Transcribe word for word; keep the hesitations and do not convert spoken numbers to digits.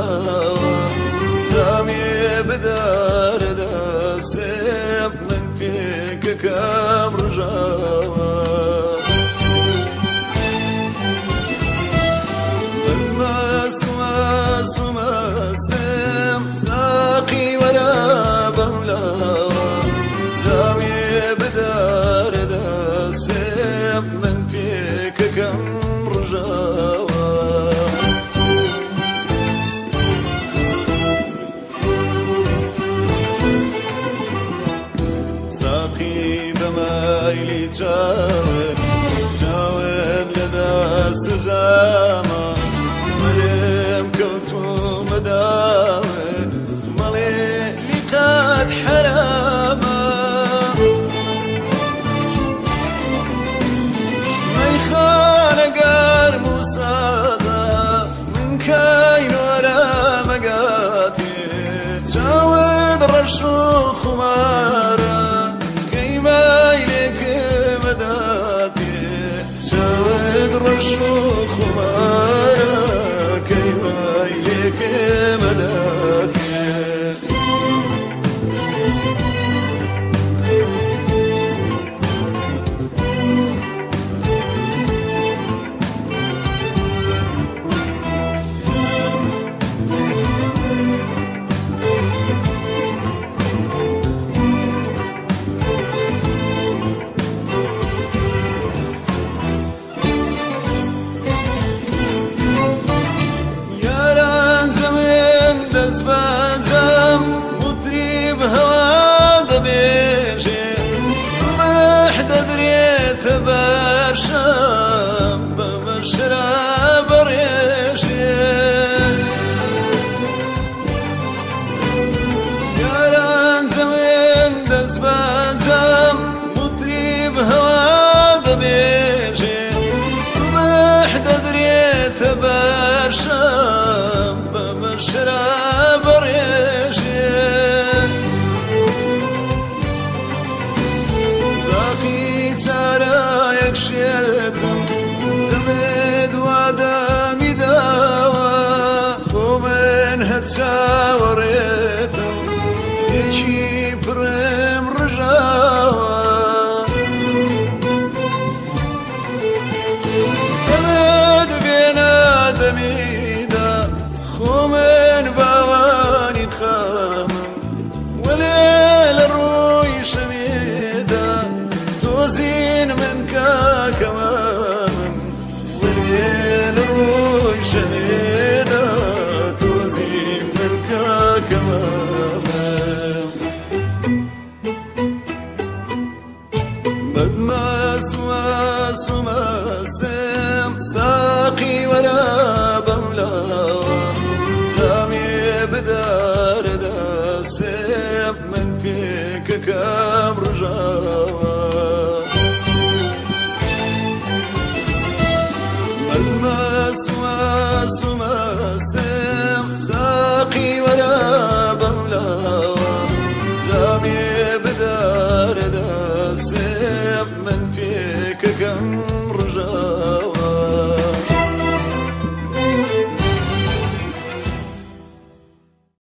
بەولاوە جامی بدار دەستێم من پێکەکەم ڕژاوە من مەست مەست مەستم ساقی وەرە بەولاوە جامی بدار دەستێم من پێکەکەم ڕژاوە ساقی بەمایلی چاوت چاوت لە دەست و جامە مەلێم کەوتومە داوت مەڵێ لیقات حرامە مەیخانە گەرم و سازە من کاینۆرە مەگاتێ چاوت ڕەش و خومارە ڕەش و خومارە کەی وای لێکێمە داتێ دەستباجەم مطریب هەوا دەبێژێ سبح دەدرێتە بەرشەم بەمە شرا بەڕێژێ یاران زەوێن دەستباجەم